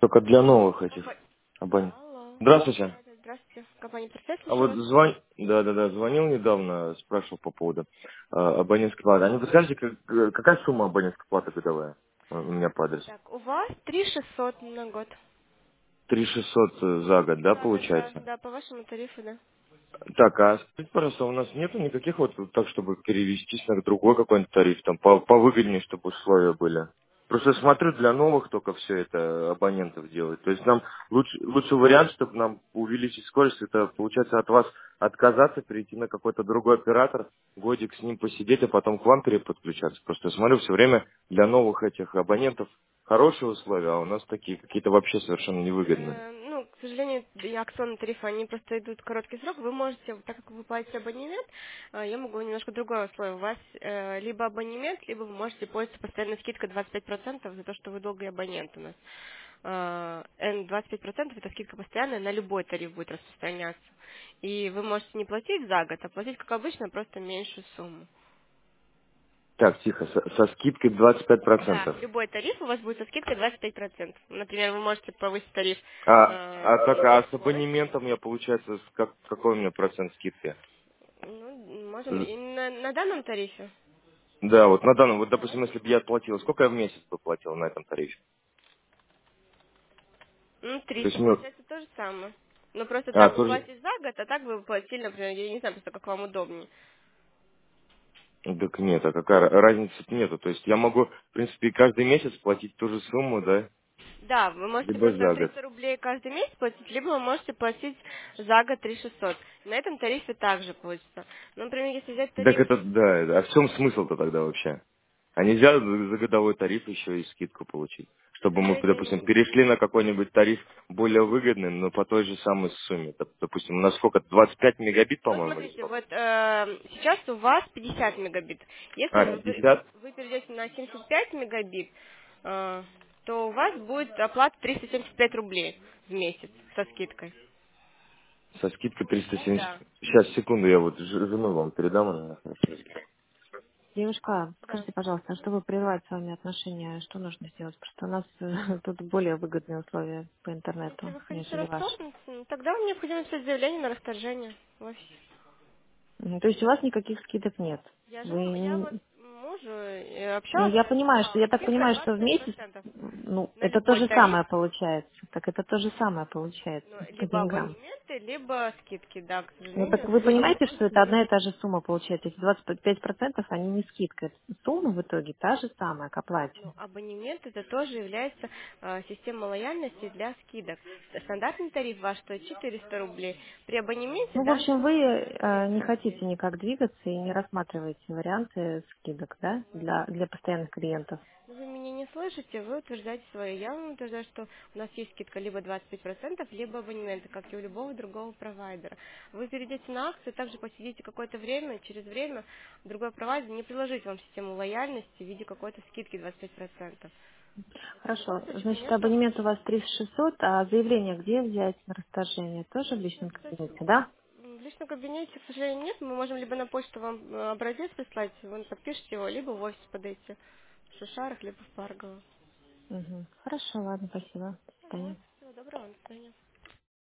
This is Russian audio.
Только для новых этих абонентов. Алло. Здравствуйте. Здравствуйте. Компания «Процесс», А слушаю вот вас. да, звонил недавно, спрашивал по поводу абонентской платы. А не подскажете, какая сумма абонентской платы годовая у меня по адресу? Так, у вас 3600 на год. 3600 за год, да, За год, да. получается? Да, по вашему тарифу, да. Так, а скажите, пожалуйста, у нас нету никаких вот так, чтобы перевестись на другой какой-нибудь тариф, там, повыгоднее, чтобы условия были? Просто я смотрю, для новых только все это абонентов делать. То есть нам лучший вариант, чтобы нам увеличить скорость, это получается от вас отказаться, перейти на какой-то другой оператор, годик с ним посидеть, а потом к вам переподключаться. Просто я смотрю все время для новых этих абонентов хорошие условия, а у нас такие какие-то вообще совершенно невыгодные. Ну, к сожалению, и акционные тарифы, они просто идут короткий срок. Вы можете, так как вы платите абонемент, я могу немножко другое условие. У вас либо абонемент, либо вы можете пользоваться постоянной скидкой 25% за то, что вы долгий абонент у нас. 25% это скидка постоянная, на любой тариф будет распространяться. И вы можете не платить за год, а платить, как обычно, просто меньшую сумму. Так, тихо, со скидкой Да, 25%. любой тариф у вас будет со скидкой 25%. Например, вы можете повысить тариф А на с свой. абонементом я, получается, какой у меня процент скидки? Ну, можем З- и на данном тарифе. Да, вот на данном, вот, допустим, если бы я платил, сколько я в месяц бы платил на этом тарифе? Ну, То есть, 300, ну, получается то же самое. Но просто так вы тоже, платите за год, а так вы платили, например, я не знаю, просто как вам удобнее. так нет, а какая разницы нету? То есть я могу, в принципе, и каждый месяц платить ту же сумму, да, Да, вы можете либо просто за год. 300 рублей каждый месяц платить, либо вы можете платить за год 3600. На этом тарифе также получится. Ну, например, если взять Так тариф, это, да, а в чем смысл-то тогда вообще? А нельзя за годовой тариф еще и скидку получить? к Чтобы мы, допустим, сожалению, перешли на какой-нибудь тариф более выгодный, но по той же самой сумме. Допустим, у нас сколько? 25 мегабит, ну, по-моему, или смотрите, сколько? вот сейчас у вас 50 мегабит. Если А, вы, 50? вы перейдете на 75 мегабит, то у вас будет оплата 375 рублей в месяц со скидкой. Со скидкой 370. Да. Сейчас, секунду, я вот жену вам передам. Она хорошо. Девушка, Да. скажите, пожалуйста, а чтобы прервать с вами отношения, что нужно сделать? Просто у нас тут более выгодные условия по Если интернету, вы хотите нежели ваши. расторгнуться, тогда вам необходимо написать заявление на расторжение. Вот. То есть у вас никаких скидок нет? Вы, Я вот мужу ну, общалась, я понимаю, что я так скидка понимаю, что в месяц, 25% ну, на это то любой же тариф. самое получается. Так это то же самое получается Ну, по либо деньгам. абонементы, либо скидки, да, к Ну так сожалению. вы понимаете, что это одна и та же сумма получается. Эти 25% они не скидка. Сумма в итоге та же самая к оплате. Ну, абонемент это тоже является системой лояльности для скидок. Стандартный тариф ваш стоит 400 рублей. При абонементе Ну, в данная общем, вы сумма стоит не 200 хотите рублей. никак двигаться и не рассматриваете варианты скидок, да, для постоянных клиентов. Но вы меня не слышите, вы утверждаете свое. Я вам утверждаю, что у нас есть скидка либо 25%, либо абонементы, как и у любого другого провайдера. Вы перейдете на акцию, также посидите какое-то время, через время другой провайдер не предложит вам систему лояльности в виде какой-то скидки 25%. В любом Хорошо. случае, Значит, конечно, абонемент у лучше. вас 3600, а заявление где взять на расторжение? Тоже в Ну, личном кстати, кабинете, да? в личном кабинете, к сожалению, нет. Мы можем либо на почту вам образец прислать, вы подпишите его, либо в офис подойти. В Шушарах, либо в Паргово. Угу. Хорошо, ладно, спасибо. До свидания. Вот, всего доброго, до свидания.